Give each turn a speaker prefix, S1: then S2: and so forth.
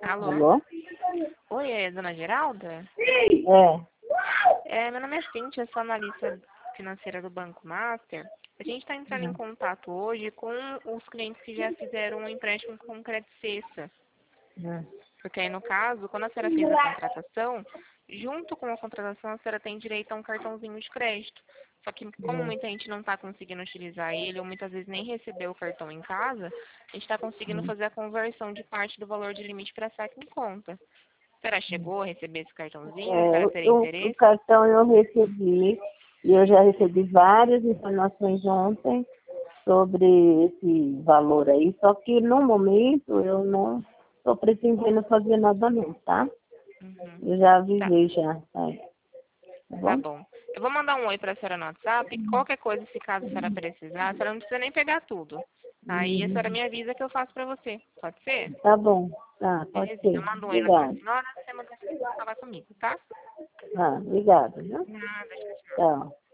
S1: Alô?
S2: Alô?
S1: Oi, é dona Geralda? Meu nome é Cíntia, eu sou analista financeira do Banco Master. A gente está entrando em contato hoje com os clientes que já fizeram um empréstimo com crédito cesta. Porque aí, no caso, quando a senhora fez a contratação, junto com a contratação, a senhora tem direito a um cartãozinho de crédito. Só que, como muita gente não está conseguindo utilizar ele, ou muitas vezes nem recebeu o cartão em casa, a gente está conseguindo fazer a conversão de parte do valor de limite para saque em conta. A senhora chegou a receber esse cartãozinho? A senhora teria
S2: O
S1: interesse?
S2: cartão eu recebi, e eu já recebi várias informações ontem sobre esse valor aí, só que no momento eu não estou pretendendo fazer nada não, tá?
S1: Uhum.
S2: Eu já
S1: Tá,
S2: avisei já, tá
S1: tá
S2: bom?
S1: bom. Eu vou mandar um oi para a senhora no WhatsApp. Qualquer coisa, se caso a senhora precisar, a senhora não precisa nem pegar tudo. Aí a senhora me avisa que eu faço para você. Pode ser?
S2: Tá bom, tá, pode
S1: Belezinha. Eu
S2: ser.
S1: mando um oi na
S2: Obrigada.
S1: senhora, você manda falar comigo, tá?
S2: Obrigada, viu?
S1: Nada, tchau, tchau.
S2: Tchau.